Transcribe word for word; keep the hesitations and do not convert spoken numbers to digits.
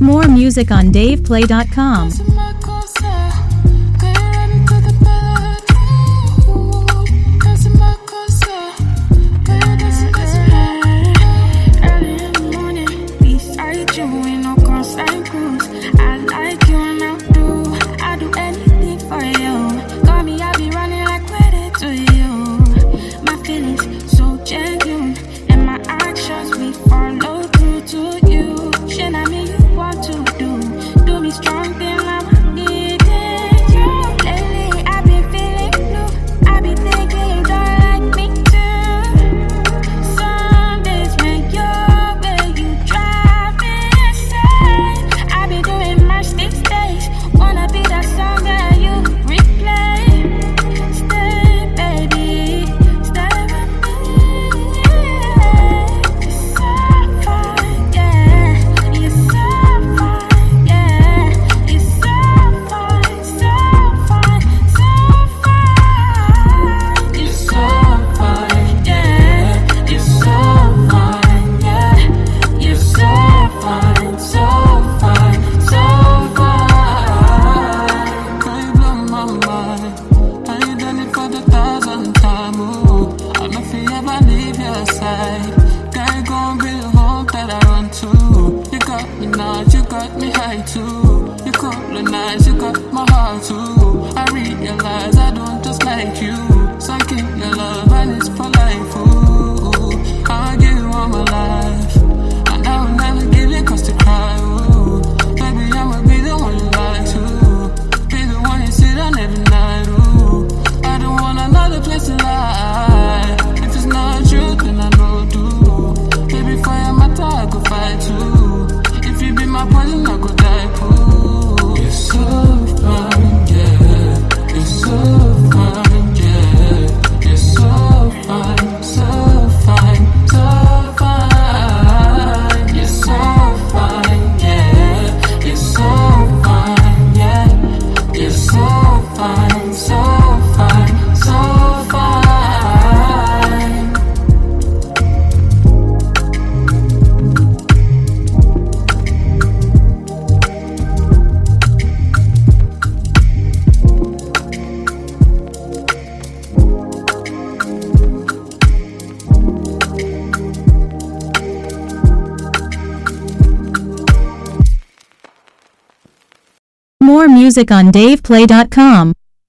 More music on dave play dot com. You colonize, you got my heart too. I realize I don't just like you. So I give your love and it's for life. Ooh, I'll give you all my life, and I will never give you cause to cry. Ooh, baby, I'ma be the one you like to, be the one you sit on every night. Ooh, I don't want another place to lie. If it's not true, then I know do. Baby, for your matter, I go fight too. If you be my poison, I go die. Ooh, you're so fine, yeah. You're so fine, yeah. You're so fine, so fine, so fine. You're so fine, yeah. You're so fine, yeah. You're so fine, so fine, so fine. More music on dave play dot com.